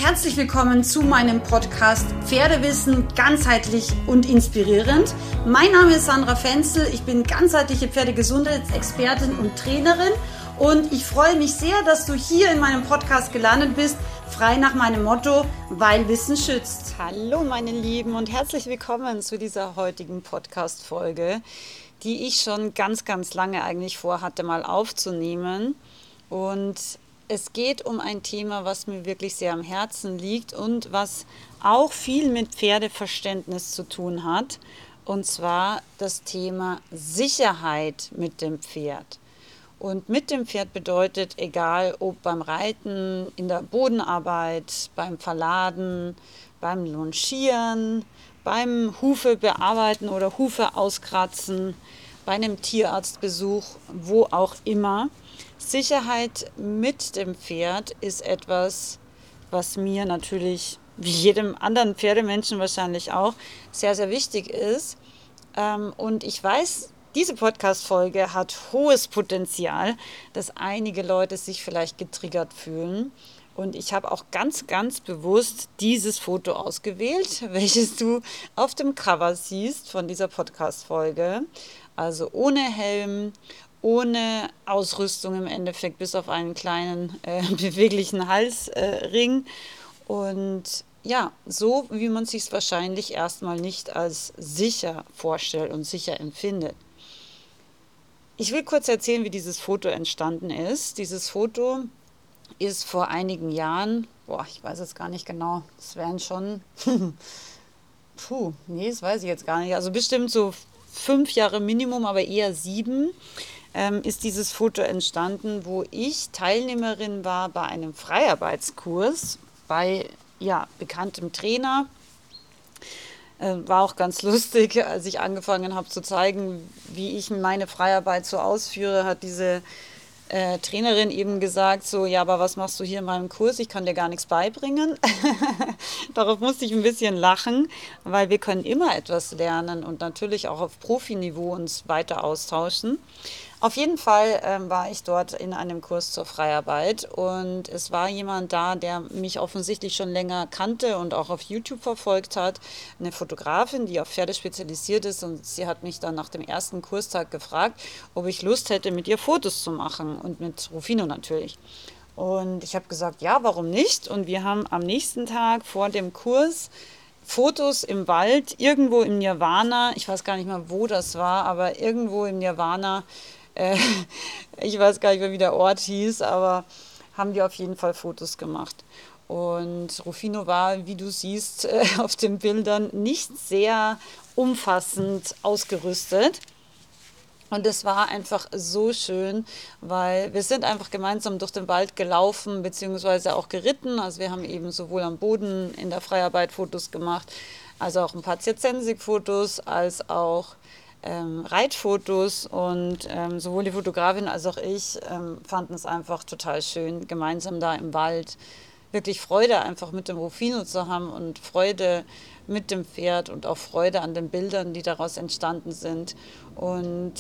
Herzlich willkommen zu meinem Podcast Pferdewissen ganzheitlich und inspirierend. Mein Name ist Sandra Fenzel, ich bin ganzheitliche Pferdegesundheitsexpertin und Trainerin und ich freue mich sehr, dass du hier in meinem Podcast gelandet bist, frei nach meinem Motto, weil Wissen schützt. Hallo meine Lieben und herzlich willkommen zu dieser heutigen Podcast-Folge, die ich schon ganz lange eigentlich vorhatte, mal aufzunehmen. Und es geht um ein Thema, was mir wirklich sehr am Herzen liegt und was auch viel mit Pferdeverständnis zu tun hat. Und zwar das Thema Sicherheit mit dem Pferd. Und mit dem Pferd bedeutet, egal ob beim Reiten, in der Bodenarbeit, beim Verladen, beim Longieren, beim Hufe bearbeiten oder Hufe auskratzen, bei einem Tierarztbesuch, wo auch immer. Sicherheit mit dem Pferd ist etwas, was mir natürlich, wie jedem anderen Pferdemenschen wahrscheinlich auch, sehr wichtig ist. Und ich weiß, diese Podcast-Folge hat hohes Potenzial, dass einige Leute sich vielleicht getriggert fühlen. Und ich habe auch ganz bewusst dieses Foto ausgewählt, welches du auf dem Cover siehst von dieser Podcast-Folge. Also ohne Helm, ohne Ausrüstung im Endeffekt, bis auf einen kleinen beweglichen Halsring. Und ja, so wie man sich es wahrscheinlich erstmal nicht als sicher vorstellt und sicher empfindet. Ich will kurz erzählen, wie dieses Foto entstanden ist. Dieses Foto ist vor einigen Jahren, ich weiß es gar nicht genau, es wären schon, das weiß ich jetzt gar nicht, also bestimmt so 5 Jahre Minimum, aber eher 7, ist dieses Foto entstanden, wo ich Teilnehmerin war bei einem Freiarbeitskurs bei bekanntem Trainer. War auch ganz lustig, als ich angefangen habe zu zeigen, wie ich meine Freiarbeit so ausführe, hat diese Trainerin eben gesagt, so, ja, aber was machst du hier in meinem Kurs? Ich kann dir gar nichts beibringen. Darauf musste ich ein bisschen lachen, weil wir können immer etwas lernen und natürlich auch auf Profiniveau uns weiter austauschen. Auf jeden Fall war ich dort in einem Kurs zur Freiarbeit und es war jemand da, der mich offensichtlich schon länger kannte und auch auf YouTube verfolgt hat. Eine Fotografin, die auf Pferde spezialisiert ist, und sie hat mich dann nach dem ersten Kurstag gefragt, ob ich Lust hätte, mit ihr Fotos zu machen und mit Rufino natürlich. Und ich habe gesagt, ja, warum nicht? Und wir haben am nächsten Tag vor dem Kurs Fotos im Wald, irgendwo im Nirvana, ich weiß gar nicht mehr, wo das war, aber irgendwo im Nirvana, ich weiß gar nicht mehr, wie der Ort hieß, aber haben wir auf jeden Fall Fotos gemacht. Und Rufino war, wie du siehst, auf den Bildern nicht sehr umfassend ausgerüstet. Und es war einfach so schön, weil wir sind einfach gemeinsam durch den Wald gelaufen, beziehungsweise auch geritten. Also wir haben eben sowohl am Boden in der Freiarbeit Fotos gemacht, also auch ein paar Circensik-Fotos, als auch Reitfotos. Und sowohl die Fotografin als auch ich fanden es einfach total schön, gemeinsam da im Wald wirklich Freude einfach mit dem Rufino zu haben und Freude mit dem Pferd und auch Freude an den Bildern, die daraus entstanden sind. Und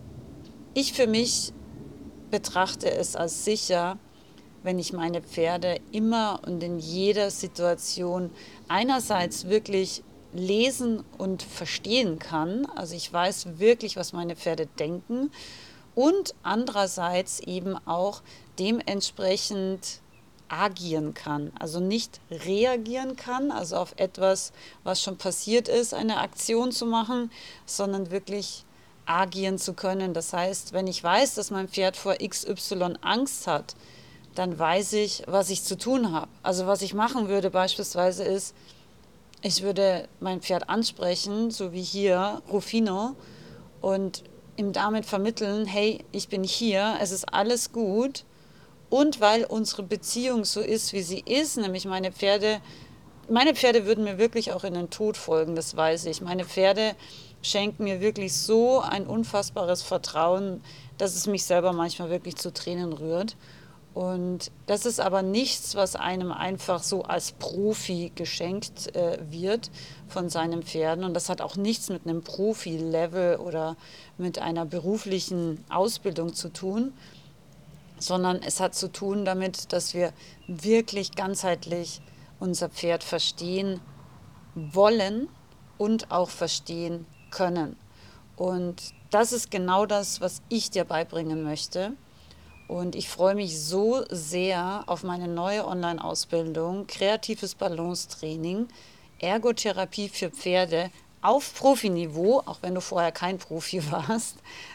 ich für mich betrachte es als sicher, wenn ich meine Pferde immer und in jeder Situation einerseits wirklich lesen und verstehen kann. Also ich weiß wirklich, was meine Pferde denken, und andererseits eben auch dementsprechend agieren kann, also nicht reagieren kann, also auf etwas, was schon passiert ist, eine Aktion zu machen, sondern wirklich agieren zu können. Das heißt, wenn ich weiß, dass mein Pferd vor XY Angst hat, dann weiß ich, was ich zu tun habe. Also was ich machen würde beispielsweise ist, ich würde mein Pferd ansprechen, so wie hier, Rufino, und ihm damit vermitteln, hey, ich bin hier, es ist alles gut. Und weil unsere Beziehung so ist, wie sie ist, nämlich meine Pferde würden mir wirklich auch in den Tod folgen, das weiß ich. Meine Pferde schenken mir wirklich so ein unfassbares Vertrauen, dass es mich selber manchmal wirklich zu Tränen rührt. Und das ist aber nichts, was einem einfach so als Profi geschenkt wird von seinen Pferden. Und das hat auch nichts mit einem Profi-Level oder mit einer beruflichen Ausbildung zu tun, sondern es hat zu tun damit, dass wir wirklich ganzheitlich unser Pferd verstehen wollen und auch verstehen können. Und das ist genau das, was ich dir beibringen möchte. Und ich freue mich so sehr auf meine neue Online-Ausbildung, kreatives Balancetraining, Ergotherapie für Pferde auf Profiniveau, auch wenn du vorher kein Profi warst.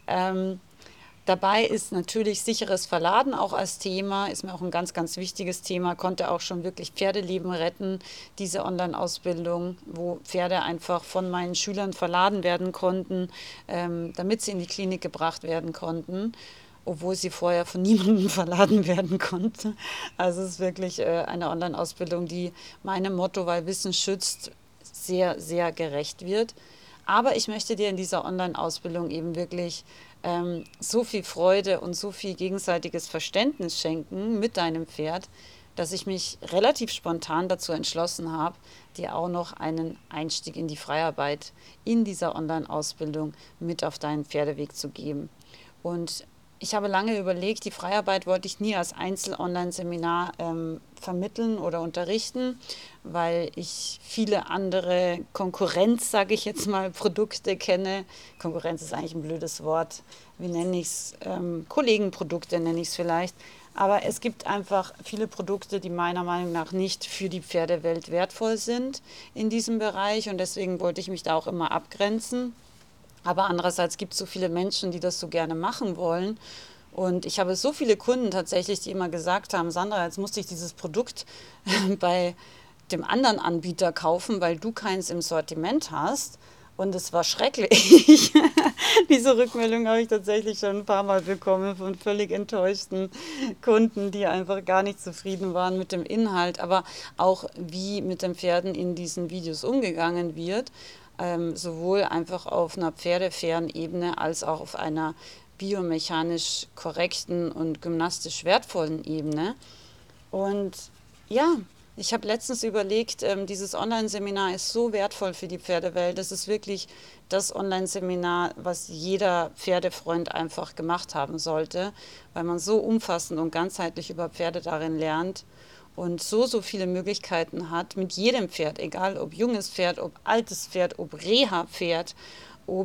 Dabei ist natürlich sicheres Verladen auch als Thema, ist mir auch ein ganz, ganz wichtiges Thema, konnte auch schon wirklich Pferdeleben retten, diese Online-Ausbildung, wo Pferde einfach von meinen Schülern verladen werden konnten, damit sie in die Klinik gebracht werden konnten, obwohl sie vorher von niemandem verladen werden konnte. Also es ist wirklich eine Online-Ausbildung, die meinem Motto, weil Wissen schützt, sehr, sehr gerecht wird. Aber ich möchte dir in dieser Online-Ausbildung eben wirklich so viel Freude und so viel gegenseitiges Verständnis schenken mit deinem Pferd, dass ich mich relativ spontan dazu entschlossen habe, dir auch noch einen Einstieg in die Freiarbeit in dieser Online-Ausbildung mit auf deinen Pferdeweg zu geben. Und ich habe lange überlegt, die Freiarbeit wollte ich nie als Einzel-Online-Seminar vermitteln oder unterrichten, weil ich viele andere Konkurrenz, sage ich jetzt mal, Produkte kenne. Konkurrenz ist eigentlich ein blödes Wort. Wie nenne ich es? Kollegenprodukte nenne ich es vielleicht. Aber es gibt einfach viele Produkte, die meiner Meinung nach nicht für die Pferdewelt wertvoll sind in diesem Bereich. Und deswegen wollte ich mich da auch immer abgrenzen. Aber andererseits gibt es so viele Menschen, die das so gerne machen wollen. Und ich habe so viele Kunden tatsächlich, die immer gesagt haben, Sandra, jetzt musste ich dieses Produkt bei dem anderen Anbieter kaufen, weil du keins im Sortiment hast. Und es war schrecklich. Diese Rückmeldung habe ich tatsächlich schon ein paar Mal bekommen von völlig enttäuschten Kunden, die einfach gar nicht zufrieden waren mit dem Inhalt, aber auch wie mit den Pferden in diesen Videos umgegangen wird. Sowohl einfach auf einer pferdefairen Ebene als auch auf einer biomechanisch korrekten und gymnastisch wertvollen Ebene. Und ja, ich habe letztens überlegt, dieses Online-Seminar ist so wertvoll für die Pferdewelt. Das ist wirklich das Online-Seminar, was jeder Pferdefreund einfach gemacht haben sollte, weil man so umfassend und ganzheitlich über Pferde darin lernt und so viele Möglichkeiten hat mit jedem Pferd, egal ob junges Pferd, ob altes Pferd, ob Reha-Pferd, ob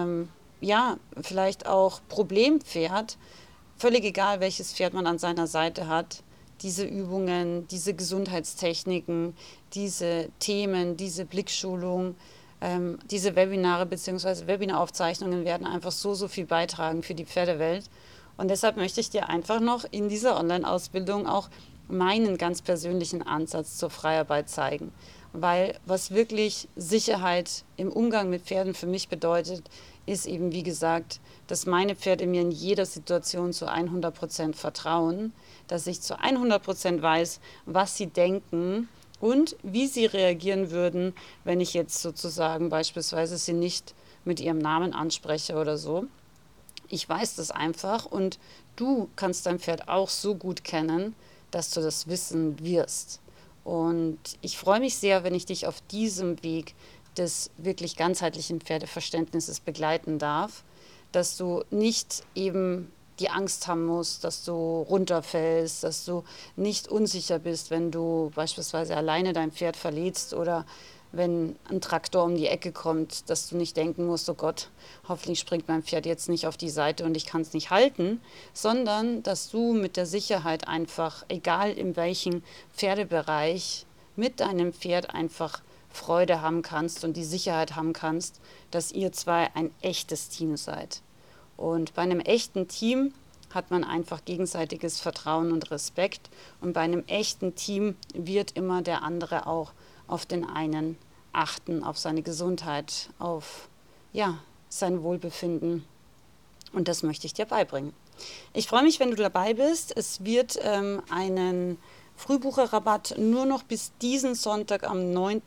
ja, vielleicht auch Problempferd, völlig egal, welches Pferd man an seiner Seite hat. Diese Übungen, diese Gesundheitstechniken, diese Themen, diese Blickschulung, diese Webinare bzw. Webinaraufzeichnungen werden einfach so viel beitragen für die Pferdewelt. Und deshalb möchte ich dir einfach noch in dieser Online-Ausbildung auch meinen ganz persönlichen Ansatz zur Freiarbeit zeigen. Weil was wirklich Sicherheit im Umgang mit Pferden für mich bedeutet, ist eben, wie gesagt, dass meine Pferde mir in jeder Situation zu 100% vertrauen, dass ich zu 100% weiß, was sie denken und wie sie reagieren würden, wenn ich jetzt sozusagen beispielsweise sie nicht mit ihrem Namen anspreche oder so. Ich weiß das einfach und du kannst dein Pferd auch so gut kennen, dass du das wissen wirst. Und ich freue mich sehr, wenn ich dich auf diesem Weg des wirklich ganzheitlichen Pferdeverständnisses begleiten darf, dass du nicht eben die Angst haben musst, dass du runterfällst, dass du nicht unsicher bist, wenn du beispielsweise alleine dein Pferd verletzt oder wenn ein Traktor um die Ecke kommt, dass du nicht denken musst, oh Gott, hoffentlich springt mein Pferd jetzt nicht auf die Seite und ich kann es nicht halten, sondern dass du mit der Sicherheit einfach, egal in welchem Pferdebereich, mit deinem Pferd einfach Freude haben kannst und die Sicherheit haben kannst, dass ihr zwei ein echtes Team seid. Und bei einem echten Team hat man einfach gegenseitiges Vertrauen und Respekt. Und bei einem echten Team wird immer der andere auch auf den einen achten, auf seine Gesundheit, auf ja, sein Wohlbefinden. Und das möchte ich dir beibringen. Ich freue mich, wenn du dabei bist. Es wird einen Frühbucherrabatt nur noch bis diesen Sonntag am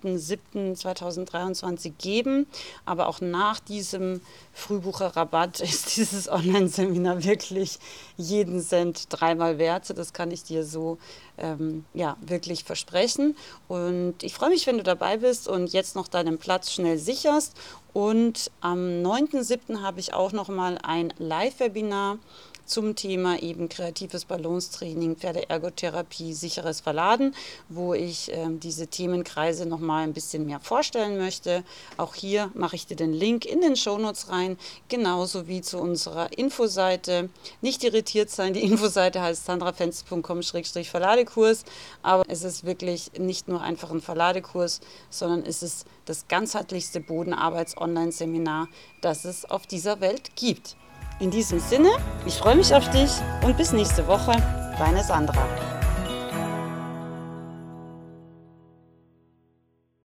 9.7.2023 geben. Aber auch nach diesem Frühbucherrabatt ist dieses Online-Seminar wirklich jeden Cent dreimal wert. Das kann ich dir so ja, wirklich versprechen. Und ich freue mich, wenn du dabei bist und jetzt noch deinen Platz schnell sicherst. Und am 9.7. habe ich auch noch mal ein Live-Webinar zum Thema eben kreatives Balancetraining, Pferdeergotherapie, sicheres Verladen, wo ich diese Themenkreise nochmal ein bisschen mehr vorstellen möchte. Auch hier mache ich dir den Link in den Shownotes rein, genauso wie zu unserer Infoseite. Nicht irritiert sein, die Infoseite heißt sandrafenzel.com/Verladekurs, aber es ist wirklich nicht nur einfach ein Verladekurs, sondern es ist das ganzheitlichste Bodenarbeits-Online-Seminar, das es auf dieser Welt gibt. In diesem Sinne, ich freue mich auf dich und bis nächste Woche, deine Sandra.